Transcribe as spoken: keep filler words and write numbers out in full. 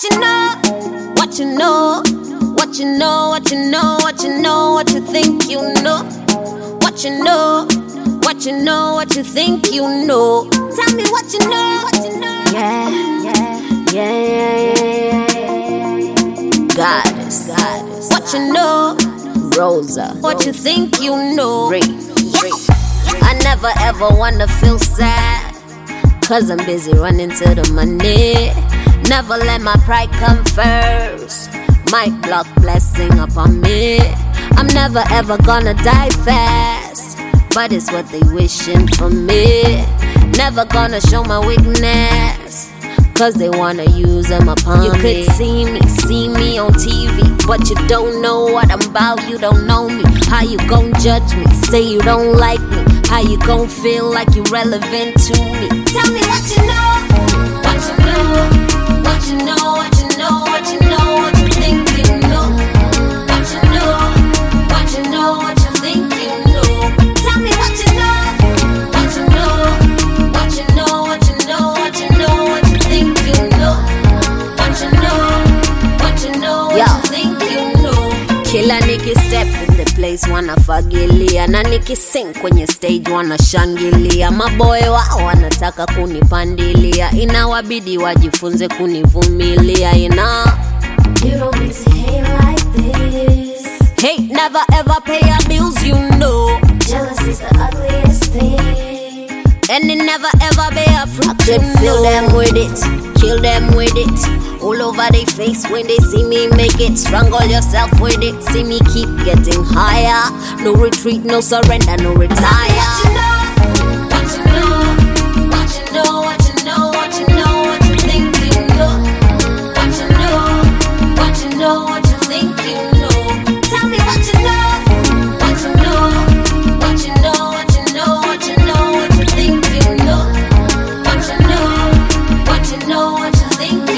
what you know, what you know, what you know, what you know, what you know, what you think you know, what you know, what you know, what you think you know. Tell me what you know, what you know. Yeah, yeah, yeah, yeah, yeah. Goddess, goddess. What you know, Rosa. What you think you know. Ray, Ray. I never ever wanna feel sad, cause I'm busy running to the money. Never let my pride come first. Might block blessing upon me. I'm never ever gonna die fast, but it's what they wishing for me. Never gonna show my weakness, cause they wanna use them upon you me. You could see me, see me on T V, but you don't know what I'm about, you don't know me. How you gon' judge me, say you don't like me? How you gon' feel like you relevant to me? Tell me what you know, what you know. What you know, what you know, what you know, what you think you know. What you know, what you know, what you think you know. Tell me what you know, what you know, what you know, what you know, what you know, what you think you know. What you know, what you know, what you think you know. Kila niki step in the place wana fagilia, na niki sing kwenye stage wana shangilia. Maboy wao wanataka kunipandilia, inawabidi wajifunze kunivumilia. You know, you don't need to hate like this. Hate never ever pay your bills, you know. Jealousy's the ugliest thing, and it never ever bear fruit. Fill them with it, kill them with it. All over their face when they see me make it. Strangle yourself with it. See me keep getting higher. No retreat, no surrender, no retire. What you know, what you know, what you know, what you know, what you think you know. What you know, what you know, what you think you know. Tell me what you know, what you know, what you know, what you know, what you know, what you think you know. What you know, what you know, what you think you know.